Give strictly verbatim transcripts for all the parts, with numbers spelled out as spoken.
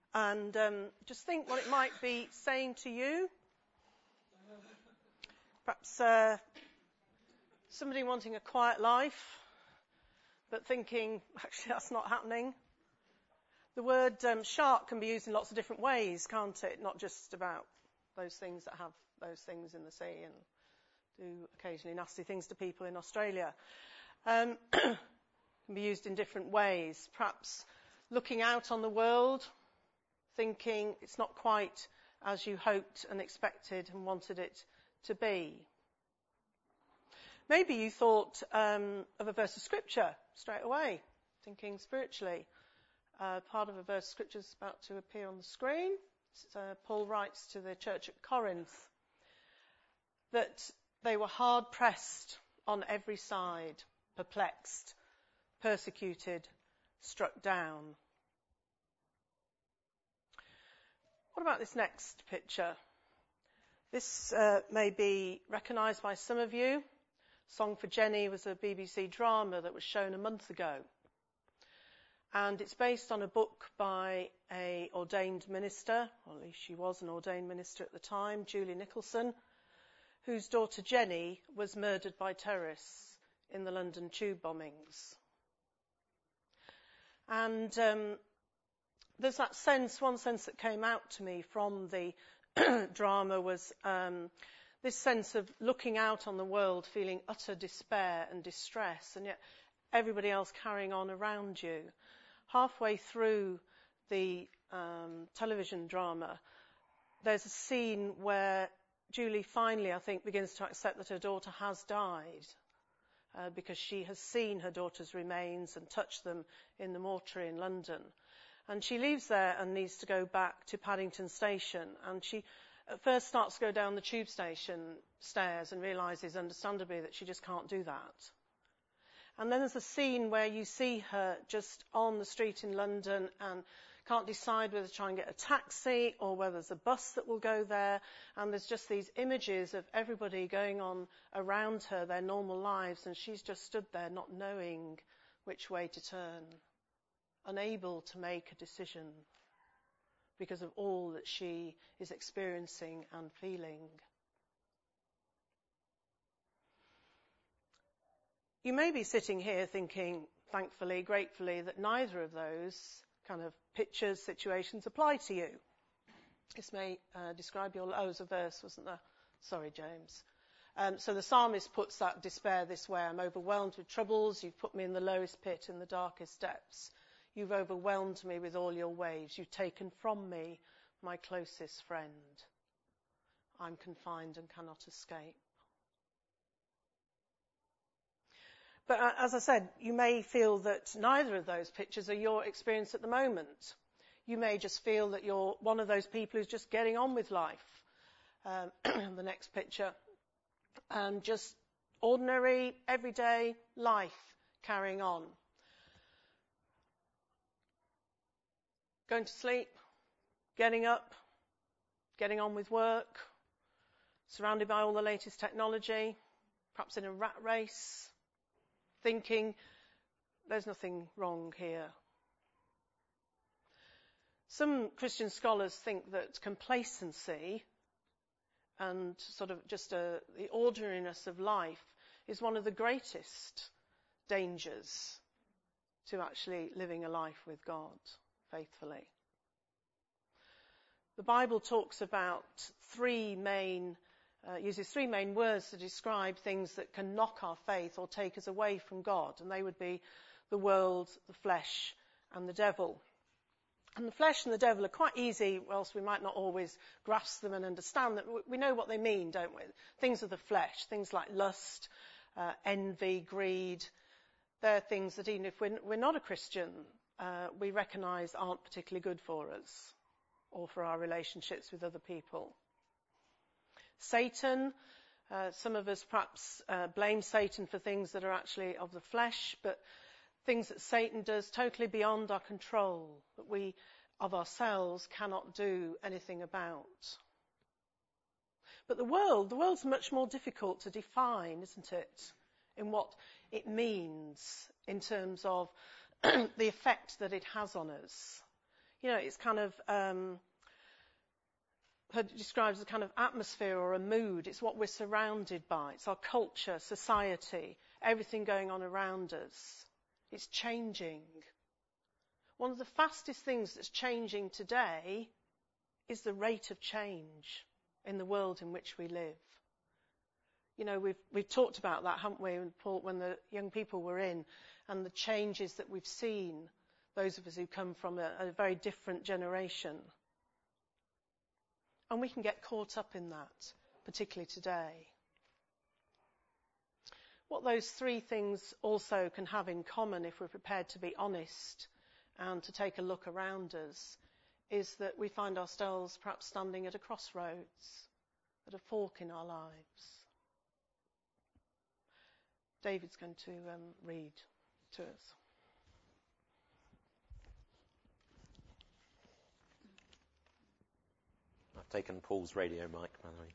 and um, just think what it might be saying to you. Perhaps uh, somebody wanting a quiet life, but thinking, actually, that's not happening. The word um, shark can be used in lots of different ways, can't it? Not just about those things that have those things in the sea and do occasionally nasty things to people in Australia. Um, can be used in different ways. Perhaps looking out on the world, thinking it's not quite as you hoped and expected and wanted it to be. Maybe you thought um, of a verse of scripture straight away, thinking spiritually. Uh, part of a verse of scripture is about to appear on the screen. Uh, Paul writes to the church at Corinth that they were hard pressed on every side, perplexed, persecuted, struck down. What about this next picture? This uh, may be recognised by some of you. Song for Jenny was a B B C drama that was shown a month ago. And it's based on a book by a ordained minister, or at least she was an ordained minister at the time, Julie Nicholson, whose daughter Jenny was murdered by terrorists in the London tube bombings. And um, there's that sense, one sense that came out to me from the drama was um, this sense of looking out on the world, feeling utter despair and distress, and yet everybody else carrying on around you. Halfway through the um, television drama, there's a scene where Julie finally, I think, begins to accept that her daughter has died uh, because she has seen her daughter's remains and touched them in the mortuary in London. And she leaves there and needs to go back to Paddington Station. And she at first starts to go down the tube station stairs and realises, understandably, that she just can't do that. And then there's a scene where you see her just on the street in London and can't decide whether to try and get a taxi or whether there's a bus that will go there. And there's just these images of everybody going on around her, their normal lives, and she's just stood there not knowing which way to turn, unable to make a decision because of all that she is experiencing and feeling. You may be sitting here thinking, thankfully, gratefully, that neither of those kind of pictures, situations apply to you. This may uh, describe your... Oh, there's a verse, wasn't there? Sorry, James. Um, so the psalmist puts that despair this way: I'm overwhelmed with troubles. You've put me in the lowest pit, in the darkest depths. You've overwhelmed me with all your waves. You've taken from me my closest friend. I'm confined and cannot escape. But as I said, you may feel that neither of those pictures are your experience at the moment. You may just feel that you're one of those people who's just getting on with life. Um, the next picture. And just ordinary, everyday life carrying on. Going to sleep, getting up, getting on with work, surrounded by all the latest technology, perhaps in a rat race, thinking there's nothing wrong here. Some Christian scholars think that complacency and sort of just a, the ordinariness of life is one of the greatest dangers to actually living a life with God faithfully. The Bible talks about three main Uh, uses three main words to describe things that can knock our faith or take us away from God, and they would be the world, the flesh, and the devil. And the flesh and the devil are quite easy, whilst we might not always grasp them and understand them. We know what they mean, don't we? Things of the flesh, things like lust, uh, envy, greed. They're things that even if we're, we're not a Christian, uh, we recognise aren't particularly good for us or for our relationships with other people. Satan, uh, some of us perhaps uh, blame Satan for things that are actually of the flesh, but things that Satan does totally beyond our control, that we of ourselves cannot do anything about. But the world, the world's much more difficult to define, isn't it, in what it means in terms of the effect that it has on us. You know, it's kind of um, described as a kind of atmosphere or a mood. It's what we're surrounded by. It's our culture, society, everything going on around us. It's changing. One of the fastest things that's changing today is the rate of change in the world in which we live. You know, we've we've talked about that, haven't we, when the young people were in, and the changes that we've seen, those of us who come from a, a very different generation. And we can get caught up in that, particularly today. What those three things also can have in common, if we're prepared to be honest and to take a look around us, is that we find ourselves perhaps standing at a crossroads, at a fork in our lives. David's going to um, read to us. I've taken Paul's radio mic, by the way.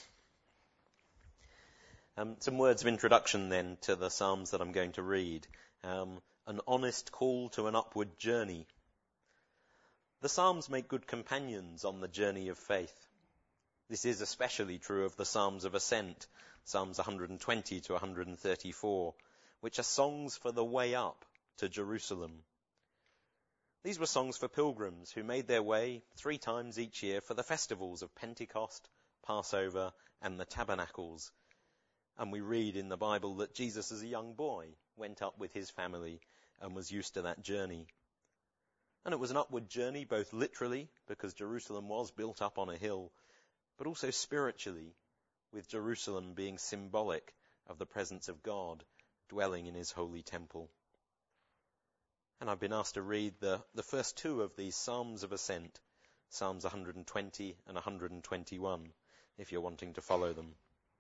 Um, some words of introduction then to the Psalms that I'm going to read. Um, an honest call to an upward journey. The Psalms make good companions on the journey of faith. This is especially true of the Psalms of Ascent, Psalms one hundred twenty to one hundred thirty-four, which are songs for the way up to Jerusalem. These were songs for pilgrims who made their way three times each year for the festivals of Pentecost, Passover, and the Tabernacles. And we read in the Bible that Jesus, as a young boy, went up with his family and was used to that journey. And it was an upward journey, both literally, because Jerusalem was built up on a hill, but also spiritually, with Jerusalem being symbolic of the presence of God dwelling in his holy temple. And I've been asked to read the, the first two of these Psalms of Ascent, Psalms one hundred twenty and one hundred twenty-one, if you're wanting to follow them.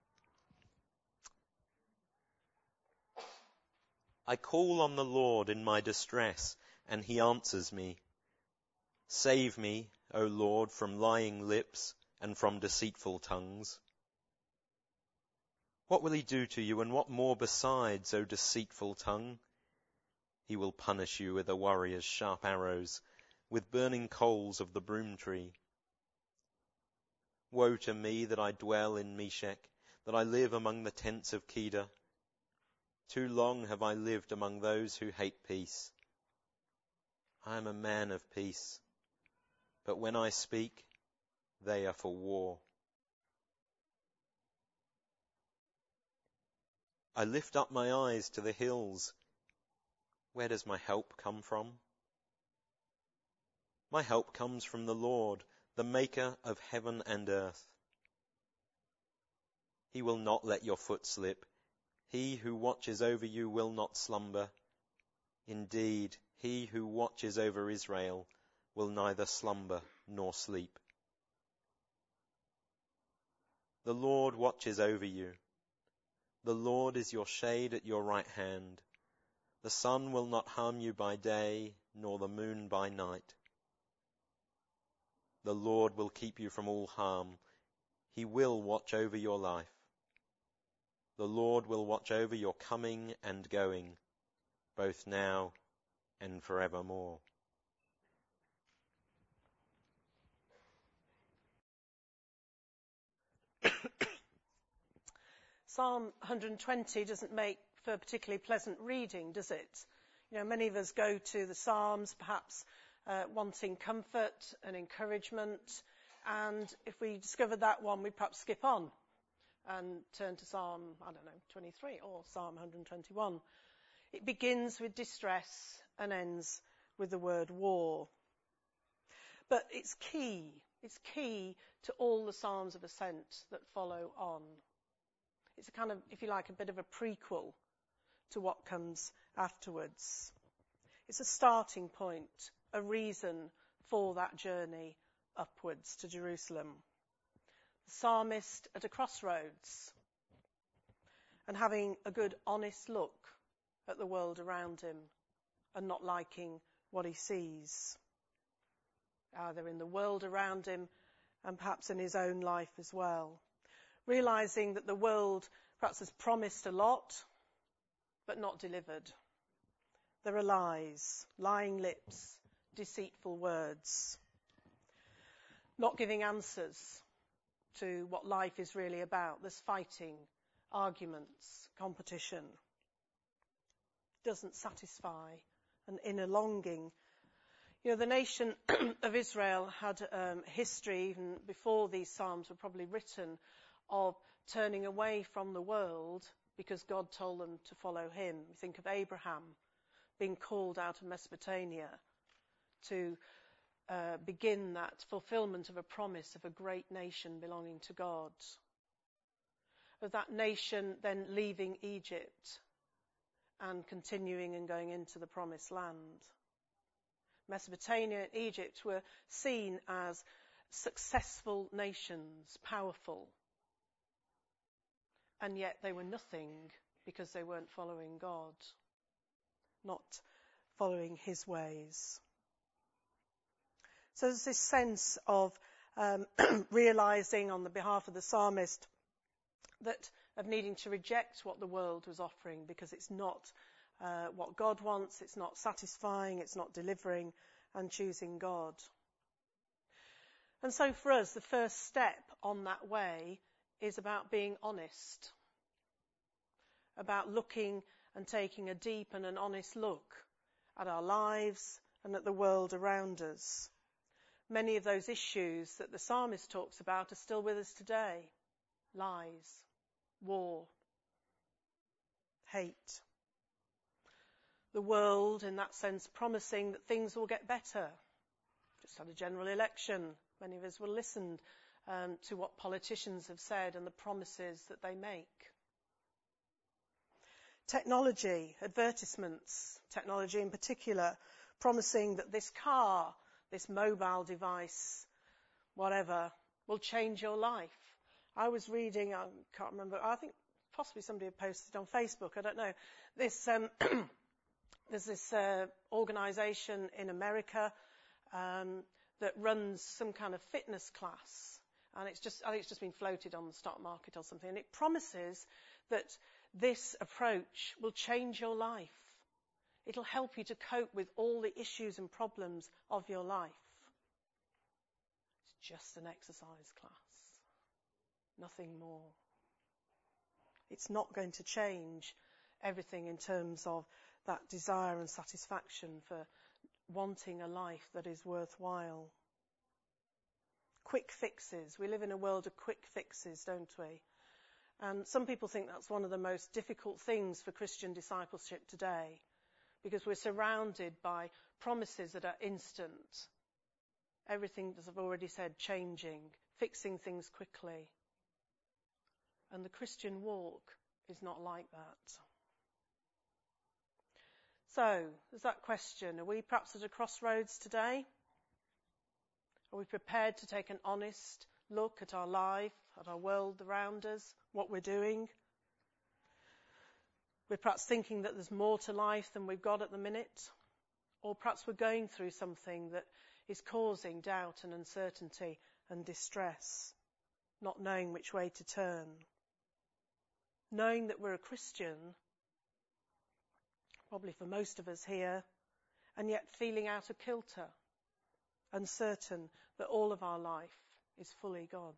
I call on the Lord in my distress, and he answers me. Save me, O Lord, from lying lips and from deceitful tongues. What will he do to you, and what more besides, O deceitful tongue? He will punish you with a warrior's sharp arrows, with burning coals of the broom tree. Woe to me that I dwell in Meshech, that I live among the tents of Kedar. Too long have I lived among those who hate peace. I am a man of peace, but when I speak, they are for war. I lift up my eyes to the hills. Where does my help come from? My help comes from the Lord, the maker of heaven and earth. He will not let your foot slip. He who watches over you will not slumber. Indeed, he who watches over Israel will neither slumber nor sleep. The Lord watches over you. The Lord is your shade at your right hand. The sun will not harm you by day, nor the moon by night. The Lord will keep you from all harm. He will watch over your life. The Lord will watch over your coming and going, both now and forevermore. Psalm one hundred twenty doesn't make for particularly pleasant reading, does it? You know, many of us go to the Psalms perhaps uh, wanting comfort and encouragement, and if we discover that one, we perhaps skip on and turn to Psalm, I don't know, twenty-three or Psalm one hundred twenty-one. It begins with distress and ends with the word war. But it's key, it's key to all the Psalms of Ascent that follow on. It's a kind of, if you like, a bit of a prequel to what comes afterwards. It's a starting point, a reason for that journey upwards to Jerusalem. The psalmist at a crossroads and having a good, honest look at the world around him and not liking what he sees, either in the world around him and perhaps in his own life as well. Realizing that the world perhaps has promised a lot, but not delivered. There are lies, lying lips, deceitful words, not giving answers to what life is really about. There's fighting, arguments, competition. Doesn't satisfy an inner longing. You know, the nation of Israel had um, history, even before these Psalms were probably written, of turning away from the world because God told them to follow him. You think of Abraham being called out of Mesopotamia to uh, begin that fulfillment of a promise of a great nation belonging to God. Of that nation then leaving Egypt and continuing and going into the promised land. Mesopotamia and Egypt were seen as successful nations, powerful. And yet they were nothing because they weren't following God, not following his ways. So there's this sense of um, realizing on the behalf of the psalmist that of needing to reject what the world was offering because it's not uh, what God wants, it's not satisfying, it's not delivering, and choosing God. And so for us, the first step on that way is about being honest, about looking and taking a deep and an honest look at our lives and at the world around us. Many of those issues that the psalmist talks about are still with us today. Lies, war, hate. The world, in that sense, promising that things will get better. Just had a general election. Many of us will listen um, to what politicians have said and the promises that they make. Technology, advertisements, technology in particular, promising that this car, this mobile device, whatever, will change your life. I was reading, I can't remember, I think possibly somebody had posted on Facebook, I don't know. This, um, there's this uh, organisation in America um, that runs some kind of fitness class, and it's just, I think it's just been floated on the stock market or something, and it promises that this approach will change your life. It'll help you to cope with all the issues and problems of your life. It's just an exercise class. Nothing more. It's not going to change everything in terms of that desire and satisfaction for wanting a life that is worthwhile. Quick fixes. We live in a world of quick fixes, don't we? And some people think that's one of the most difficult things for Christian discipleship today, because we're surrounded by promises that are instant. Everything, as I've already said, changing, fixing things quickly. And the Christian walk is not like that. So, there's that question. Are we perhaps at a crossroads today? Are we prepared to take an honest look at our life, at our world around us, what we're doing? We're perhaps thinking that there's more to life than we've got at the minute. Or perhaps we're going through something that is causing doubt and uncertainty and distress, not knowing which way to turn. Knowing that we're a Christian, probably for most of us here, and yet feeling out of kilter, uncertain that all of our life is fully God's.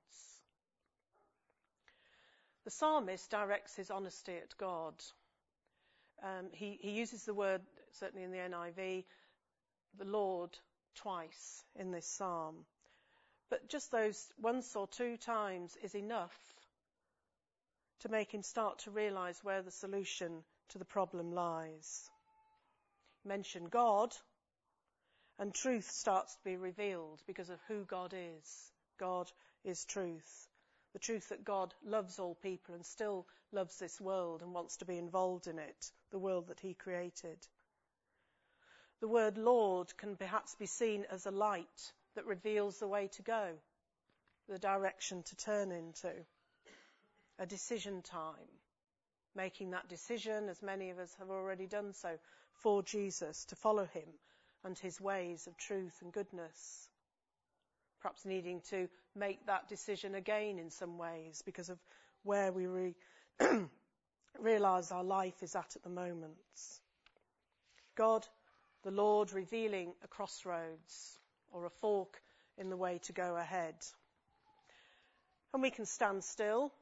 The psalmist directs his honesty at God. Um, he, he uses the word, certainly in the N I V, the Lord, twice in this psalm. But just those once or two times is enough to make him start to realise where the solution to the problem lies. Mention God, and truth starts to be revealed because of who God is. God is truth. The truth that God loves all people and still loves this world and wants to be involved in it, the world that he created. The word Lord can perhaps be seen as a light that reveals the way to go, the direction to turn into. A decision time, making that decision, as many of us have already done so, for Jesus, to follow him and his ways of truth and goodness. Perhaps needing to make that decision again in some ways because of where we re- realise our life is at at the moment. God the Lord revealing a crossroads or a fork in the way to go ahead. And we can stand still,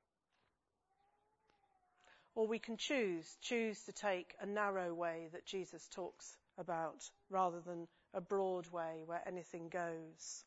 or we can choose, choose to take a narrow way that Jesus talks about rather than a broad way where anything goes.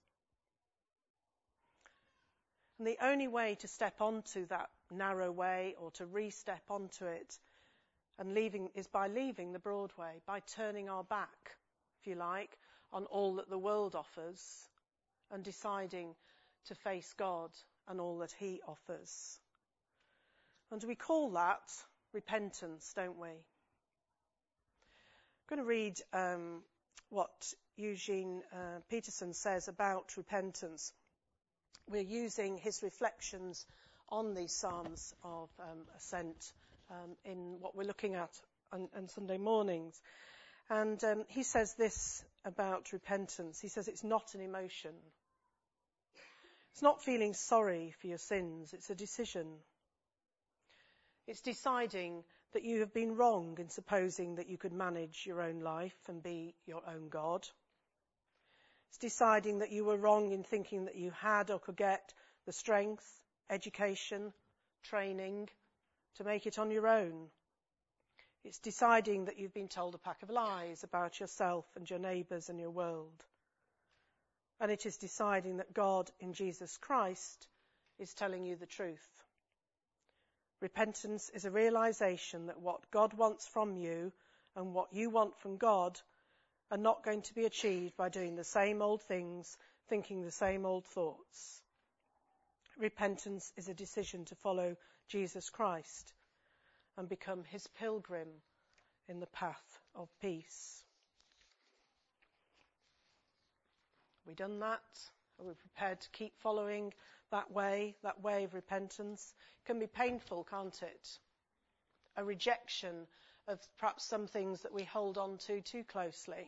And the only way to step onto that narrow way or to re-step onto it and leaving is by leaving the broad way, by turning our back, if you like, on all that the world offers and deciding to face God and all that he offers. And we call that repentance, don't we? I'm going to read um, what Eugene uh, Peterson says about repentance. We're using his reflections on these Psalms of um, Ascent um, in what we're looking at on, on Sunday mornings. And um, he says this about repentance. He says it's not an emotion. It's not feeling sorry for your sins. It's a decision. It's deciding that you have been wrong in supposing that you could manage your own life and be your own God. It's deciding that you were wrong in thinking that you had or could get the strength, education, training to make it on your own. It's deciding that you've been told a pack of lies about yourself and your neighbours and your world. And it is deciding that God in Jesus Christ is telling you the truth. Repentance is a realisation that what God wants from you and what you want from God are not going to be achieved by doing the same old things, thinking the same old thoughts. Repentance is a decision to follow Jesus Christ and become his pilgrim in the path of peace. Have we done that? Are we prepared to keep following that way, that way of repentance? It can be painful, can't it? A rejection of perhaps some things that we hold on to too closely.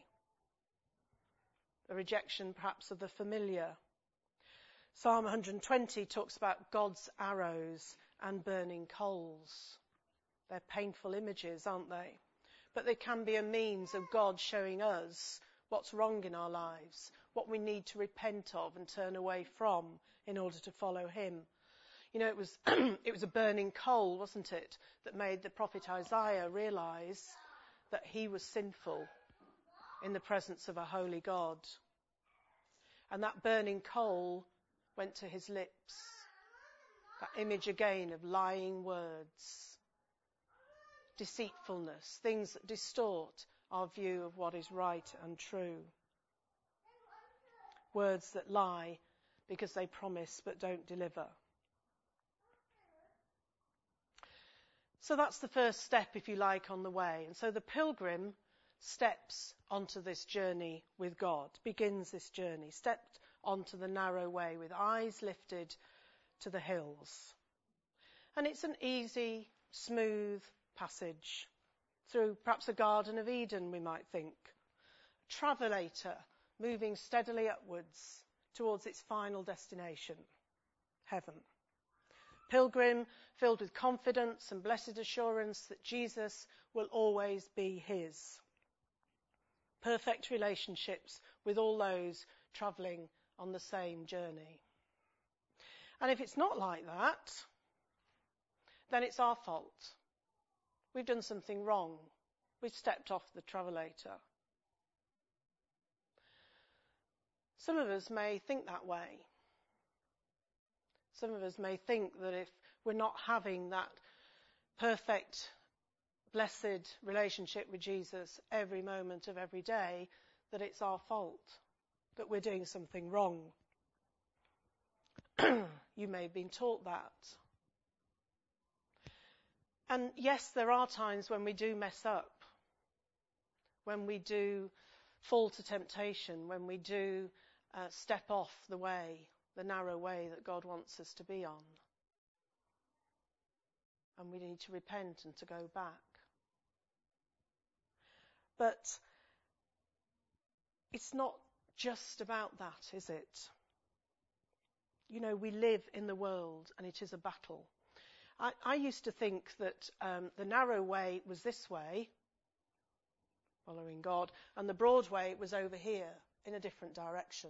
A rejection perhaps of the familiar. Psalm one hundred twenty talks about God's arrows and burning coals. They're painful images, aren't they? But they can be a means of God showing us what's wrong in our lives, what we need to repent of and turn away from in order to follow him. You know, it was it was a burning coal, wasn't it, that made the prophet Isaiah realise that he was sinful in the presence of a holy God. And that burning coal went to his lips. That image again of lying words, deceitfulness, things that distort our view of what is right and true. Words that lie because they promise but don't deliver. So that's the first step, if you like, on the way. And so the pilgrim steps onto this journey with God, begins this journey, stepped onto the narrow way with eyes lifted to the hills. And it's an easy, smooth passage through perhaps a Garden of Eden, we might think. Travelator moving steadily upwards towards its final destination, heaven. Pilgrim filled with confidence and blessed assurance that Jesus will always be his. Perfect relationships with all those travelling on the same journey. And if it's not like that, then it's our fault. We've done something wrong. We've stepped off the travelator. Some of us may think that way. Some of us may think that if we're not having that perfect, blessed relationship with Jesus every moment of every day, that it's our fault, that we're doing something wrong. You may have been taught that. And yes, there are times when we do mess up, when we do fall to temptation, when we do uh, step off the way, the narrow way that God wants us to be on. And we need to repent and to go back. But it's not just about that, is it? You know, we live in the world and it is a battle. I, I used to think that um, the narrow way was this way following God. And the broad way was over here in a different direction.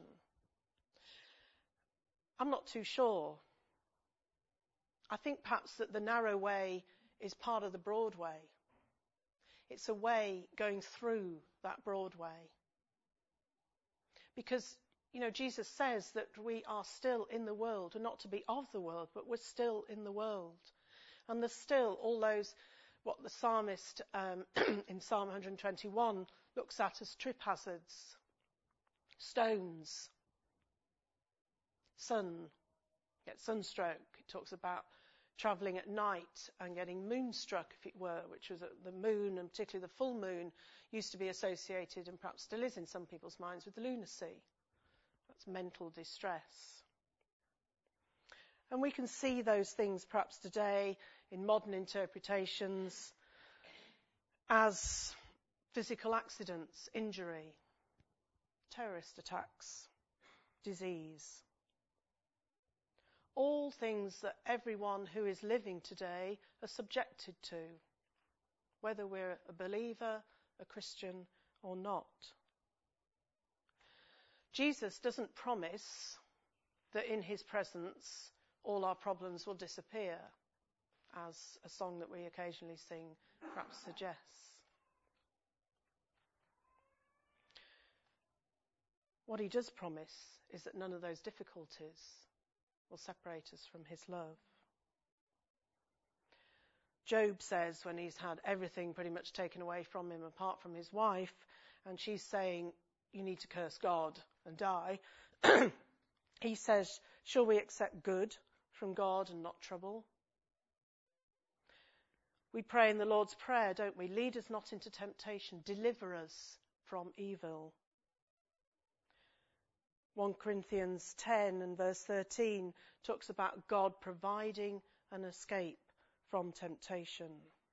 I'm not too sure. I think perhaps that the narrow way is part of the broad way. It's a way going through that broad way. Because, you know, Jesus says that we are still in the world. We're not to be of the world, but we're still in the world. And there's still all those, what the psalmist um, in Psalm one twenty-one looks at as trip hazards. Stones. Sun. Get sunstroke. It talks about travelling at night and getting moonstruck, if it were, which was the moon, and particularly the full moon, used to be associated, and perhaps still is in some people's minds, with lunacy. That's mental distress. And we can see those things perhaps today in modern interpretations as physical accidents, injury, terrorist attacks, disease. All things that everyone who is living today are subjected to, whether we're a believer, a Christian, or not. Jesus doesn't promise that in his presence all our problems will disappear, as a song that we occasionally sing perhaps suggests. What he does promise is that none of those difficulties will separate us from his love. Job says, when he's had everything pretty much taken away from him apart from his wife, and she's saying, you need to curse God and die, he says, shall we accept good from God and not trouble? We pray in the Lord's Prayer, don't we? Lead us not into temptation, deliver us from evil. First Corinthians ten and verse thirteen talks about God providing an escape from temptation.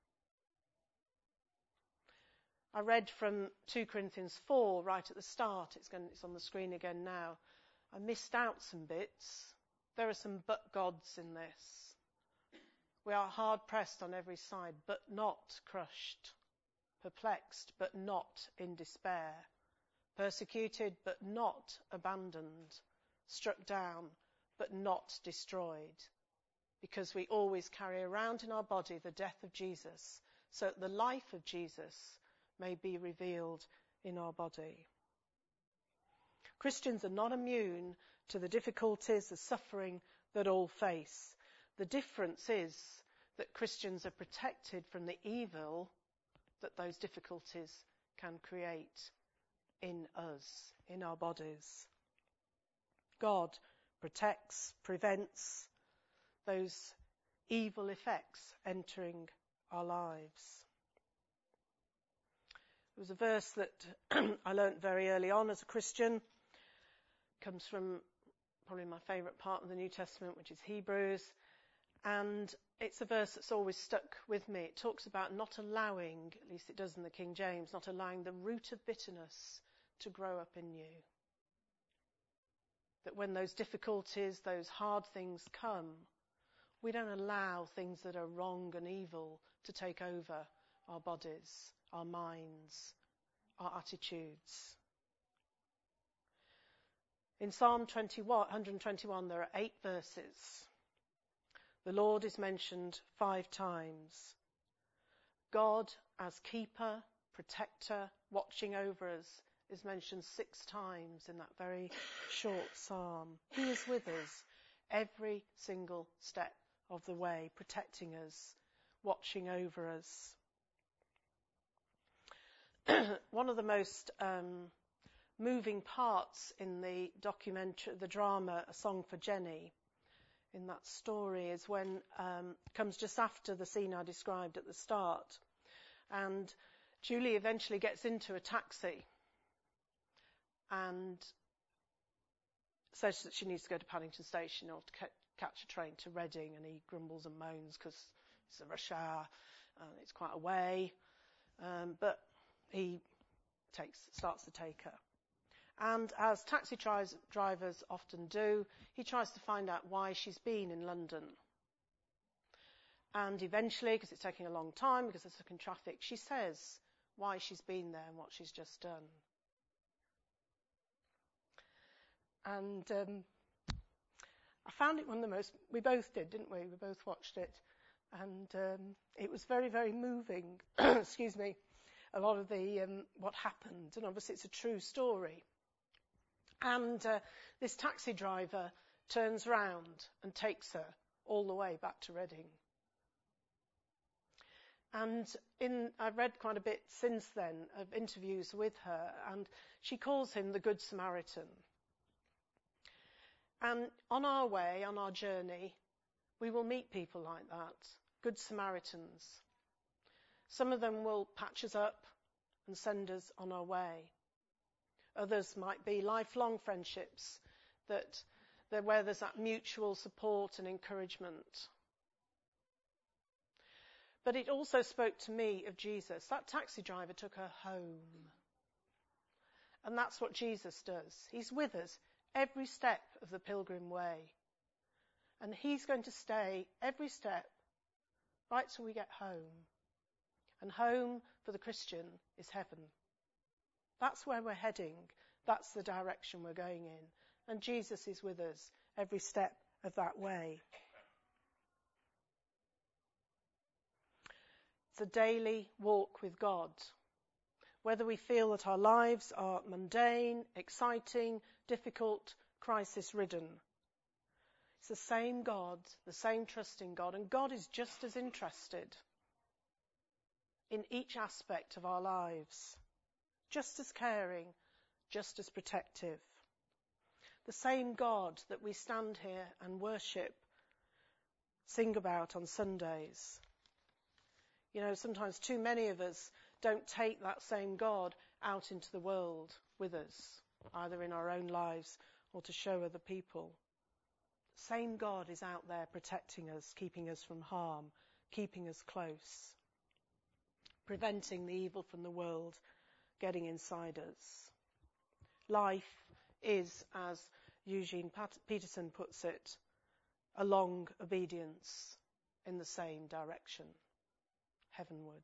I read from Second Corinthians four right at the start. It's, going, it's on the screen again now. I missed out some bits. There are some but gods in this. We are hard pressed on every side, but not crushed. Perplexed, but not in despair. Persecuted, but not abandoned. Struck down, but not destroyed. Because we always carry around in our body the death of Jesus, so that the life of Jesus may be revealed in our body. Christians are not immune to the difficulties, the suffering that all face. The difference is that Christians are protected from the evil that those difficulties can create in us, in our bodies. God protects, prevents those evil effects entering our lives. There was a verse that I learnt very early on as a Christian. It comes from probably my favourite part of the New Testament, which is Hebrews. And it's a verse that's always stuck with me. It talks about not allowing, at least it does in the King James, not allowing the root of bitterness to grow up in you. That when those difficulties, those hard things come, we don't allow things that are wrong and evil to take over our bodies, our minds, our attitudes. In Psalm one twenty-one, there are eight verses. The Lord is mentioned five times. God as keeper, protector, watching over us is mentioned six times in that very short psalm. He is with us every single step of the way, protecting us, watching over us. One of the most um, moving parts in the documentary, the drama, A Song for Jenny, in that story is when um, comes just after the scene I described at the start, and Julie eventually gets into a taxi and says that she needs to go to Paddington Station or to ca- catch a train to Reading, and he grumbles and moans because it's a rush hour and it's quite a way, um, but he takes starts to take her. And as taxi tri- drivers often do, he tries to find out why she's been in London. And eventually, because it's taking a long time, because they're stuck in traffic, she says why she's been there and what she's just done. And um, I found it one of the most, we both did, didn't we? We both watched it. And um, it was very, very moving, excuse me, a lot of the um, what happened. And obviously it's a true story. And uh, this taxi driver turns round and takes her all the way back to Reading. And in, I've read quite a bit since then of interviews with her, and she calls him the Good Samaritan. And on our way, on our journey, we will meet people like that, Good Samaritans. Some of them will patch us up and send us on our way. Others might be lifelong friendships that, that where there's that mutual support and encouragement. But it also spoke to me of Jesus. That taxi driver took her home. And that's what Jesus does. He's with us every step of the pilgrim way. And he's going to stay every step right till we get home. And home for the Christian is heaven. That's where we're heading. That's the direction we're going in. And Jesus is with us every step of that way. It's a daily walk with God. Whether we feel that our lives are mundane, exciting, difficult, crisis-ridden. It's the same God, the same trusting God, and God is just as interested in each aspect of our lives, just as caring, just as protective. The same God that we stand here and worship, sing about on Sundays. You know, sometimes too many of us don't take that same God out into the world with us, either in our own lives or to show other people. The same God is out there protecting us, keeping us from harm, keeping us close, preventing the evil from the world getting inside us. Life is, as Eugene Peterson puts it, a long obedience in the same direction, heavenward.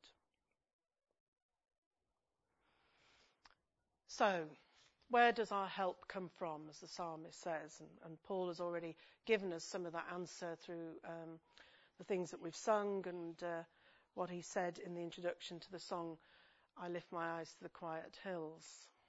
So, where does our help come from, as the psalmist says? And, and Paul has already given us some of that answer through um, the things that we've sung and uh, what he said in the introduction to the song, I Lift My Eyes to the Quiet Hills.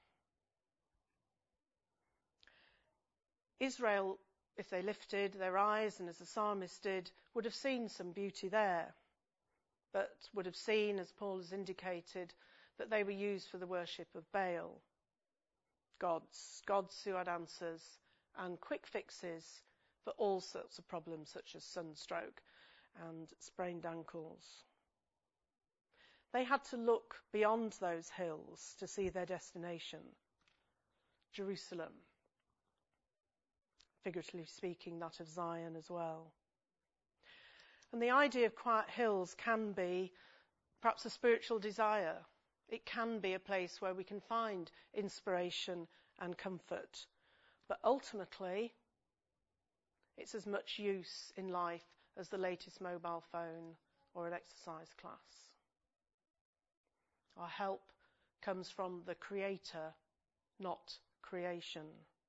Israel, if they lifted their eyes, and as the psalmist did, would have seen some beauty there, but would have seen, as Paul has indicated, that they were used for the worship of Baal. Gods, gods who had answers and quick fixes for all sorts of problems such as sunstroke and sprained ankles. They had to look beyond those hills to see their destination, Jerusalem. Figuratively speaking, that of Zion as well. And the idea of quiet hills can be perhaps a spiritual desire. It can be a place where we can find inspiration and comfort. But ultimately, it's as much use in life as the latest mobile phone or an exercise class. Our help comes from the Creator, not creation.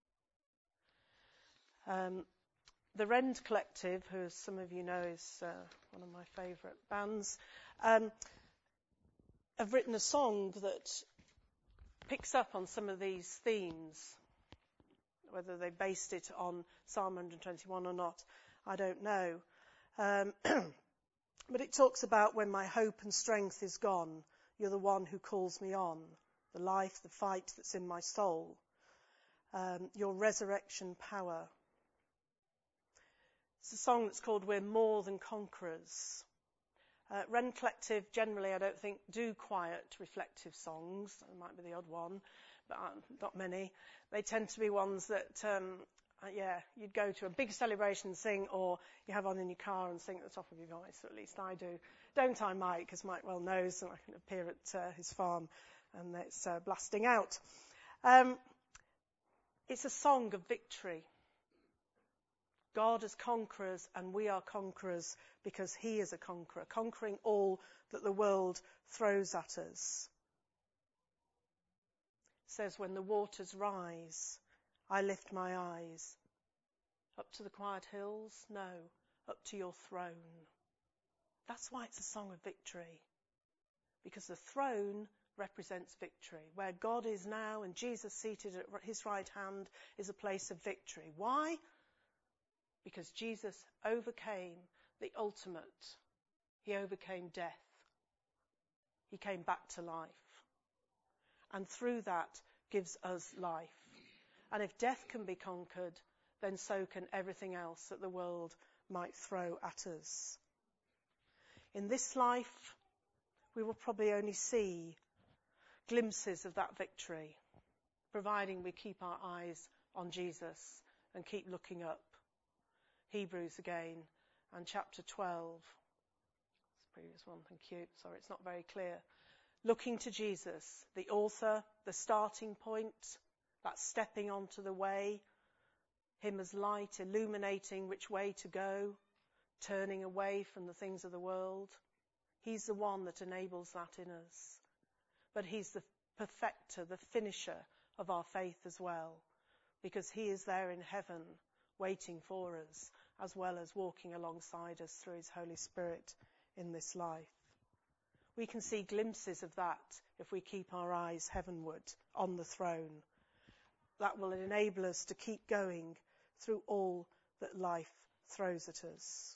Um, the Rend Collective, who as some of you know is uh, one of my favourite bands, um, have written a song that picks up on some of these themes. Whether they based it on Psalm one twenty-one or not, I don't know. Um, but it talks about when my hope and strength is gone, you're the one who calls me on, the life, the fight that's in my soul, um, your resurrection power. It's a song that's called We're More Than Conquerors. Uh, Rend Collective generally, I don't think, do quiet, reflective songs. There might be the odd one, but uh, not many. They tend to be ones that, um, uh, yeah, you'd go to a big celebration and sing, or you have on in your car and sing at the top of your voice, or at least I do. Don't I, Mike? Because Mike well knows, and I can appear at uh, his farm, and it's uh, blasting out. Um, it's a song of victory. God is conquerors and we are conquerors because he is a conqueror, conquering all that the world throws at us. says, when the waters rise, I lift my eyes. Up to the quiet hills? No, up to your throne. That's why it's a song of victory. Because the throne represents victory. Where God is now and Jesus seated at his right hand is a place of victory. Why? Because Jesus overcame the ultimate. He overcame death. He came back to life. And through that gives us life. And if death can be conquered, then so can everything else that the world might throw at us. In this life, we will probably only see glimpses of that victory, providing we keep our eyes on Jesus and keep looking up. Hebrews again, and chapter twelve. That's the previous one, thank you. Sorry, it's not very clear. Looking to Jesus, the author, the starting point, that stepping onto the way, him as light, illuminating which way to go, turning away from the things of the world. He's the one that enables that in us. But he's the perfecter, the finisher of our faith as well, because he is there in heaven waiting for us, as well as walking alongside us through his Holy Spirit in this life. We can see glimpses of that if we keep our eyes heavenward on the throne. That will enable us to keep going through all that life throws at us.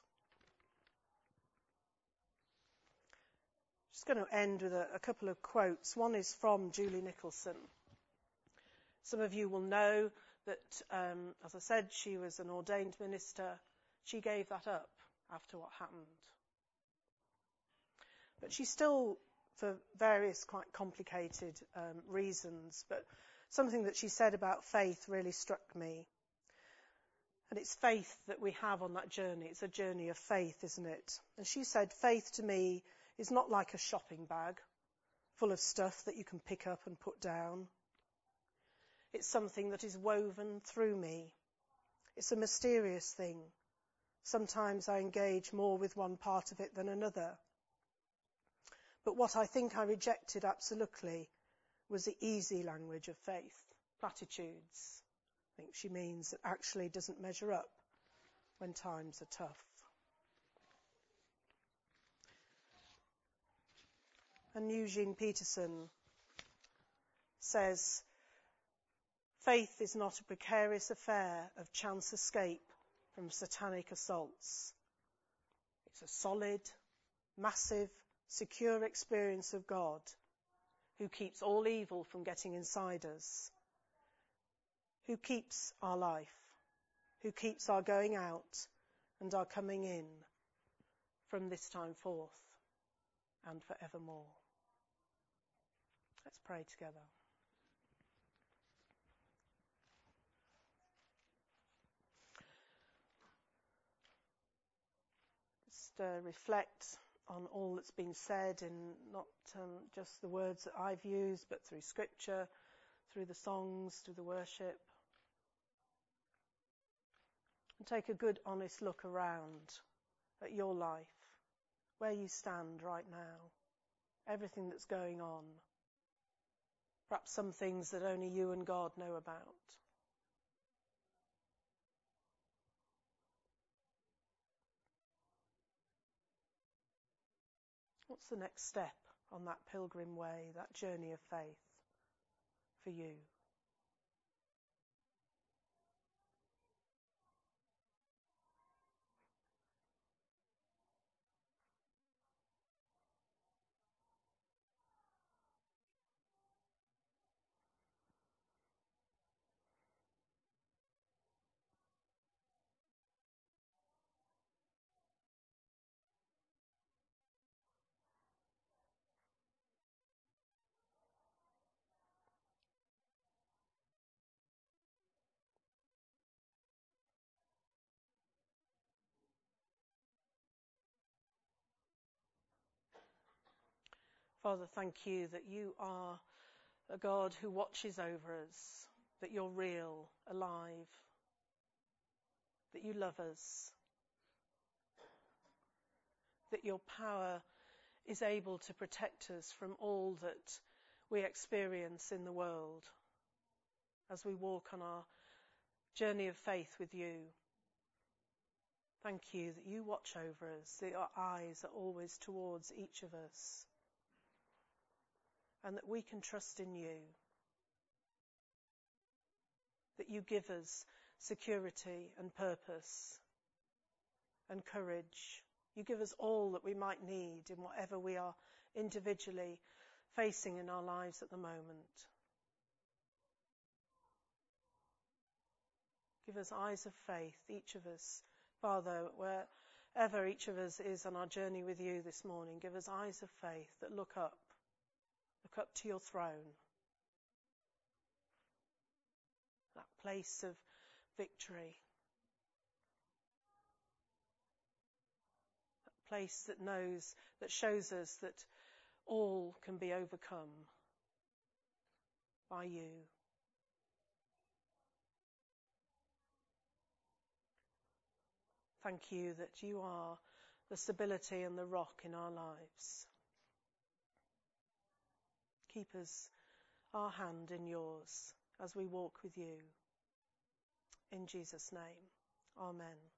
Just going to end with a, a couple of quotes. One is from Julie Nicholson. Some of you will know that, um, as I said, she was an ordained minister. She gave that up after what happened. But she still, for various quite complicated um, reasons, but something that she said about faith really struck me. And it's faith that we have on that journey. It's a journey of faith, isn't it? And she said, faith to me is not like a shopping bag full of stuff that you can pick up and put down. It's something that is woven through me. It's a mysterious thing. Sometimes I engage more with one part of it than another. But what I think I rejected absolutely was the easy language of faith, platitudes. I think she means that actually doesn't measure up when times are tough. And Eugene Peterson says, faith is not a precarious affair of chance escape from satanic assaults. It's a solid, massive, secure experience of God who keeps all evil from getting inside us, who keeps our life, who keeps our going out and our coming in from this time forth and forevermore. Let's pray together. Just uh, reflect on all that's been said, and not um, just the words that I've used, but through Scripture, through the songs, through the worship. And take a good, honest look around at your life, where you stand right now, everything that's going on. Perhaps some things that only you and God know about. What's the next step on that pilgrim way, that journey of faith for you? Father, thank you that you are a God who watches over us, that you're real, alive, that you love us, that your power is able to protect us from all that we experience in the world, as we walk on our journey of faith with you. Thank you that you watch over us, that your eyes are always towards each of us, and that we can trust in you, that you give us security and purpose and courage. You give us all that we might need in whatever we are individually facing in our lives at the moment. Give us eyes of faith, each of us. Father, wherever each of us is on our journey with you this morning, give us eyes of faith that look up, look up to your throne, that place of victory, that place that knows, that shows us that all can be overcome by you. Thank you that you are the stability and the rock in our lives. Keep us, our hand in yours as we walk with you. In Jesus' name, amen.